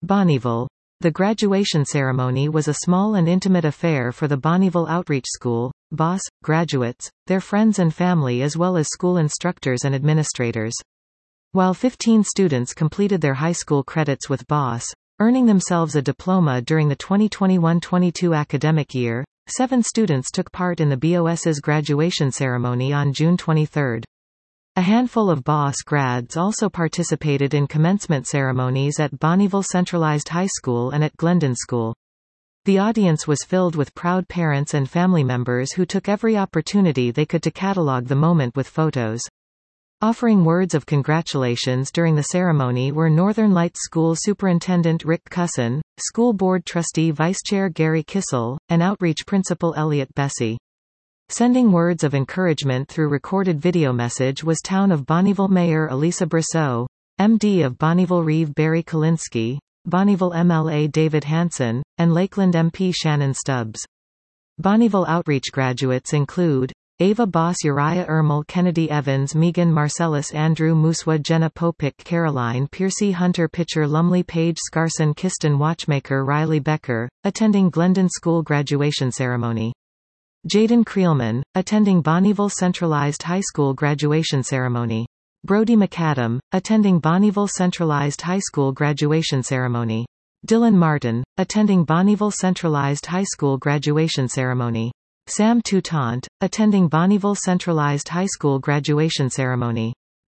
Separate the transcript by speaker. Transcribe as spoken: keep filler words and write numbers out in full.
Speaker 1: Bonnyville. The graduation ceremony was a small and intimate affair for the Bonnyville Outreach School, B O S, graduates, their friends and family as well as school instructors and administrators. While fifteen students completed their high school credits with B O S, earning themselves a diploma during the twenty twenty-one twenty-two academic year, seven students took part in the B O S's graduation ceremony on June twenty-third. A handful of B O S grads also participated in commencement ceremonies at Bonnyville Centralized High School and at Glendon School. The audience was filled with proud parents and family members who took every opportunity they could to catalog the moment with photos. Offering words of congratulations during the ceremony were Northern Lights School Superintendent Rick Cusson, School Board Trustee Vice Chair Gary Kissel, and Outreach Principal Elliot Bessie. Sending words of encouragement through recorded video message was Town of Bonnyville Mayor Elisa Brosseau, M D of Bonnyville Reeve Barry Kalinsky, Bonnyville M L A David Hanson, and Lakeland M P Shannon Stubbs. Bonnyville Outreach graduates include Ava Boss, Uriah Ermel, Kennedy Evans, Megan Marcellus, Andrew Muswa, Jenna Popick, Caroline Piercy, Hunter Pitcher, Lumley Page, Scarson, Kiston Watchmaker, Riley Becker, attending Glendon School graduation ceremony. Jaden Creelman, attending Bonnyville Centralized High School graduation ceremony. Brody McAdam, attending Bonnyville Centralized High School graduation ceremony. Dylan Martin, attending Bonnyville Centralized High School graduation ceremony. Sam Toutant, attending Bonnyville Centralized High School graduation ceremony.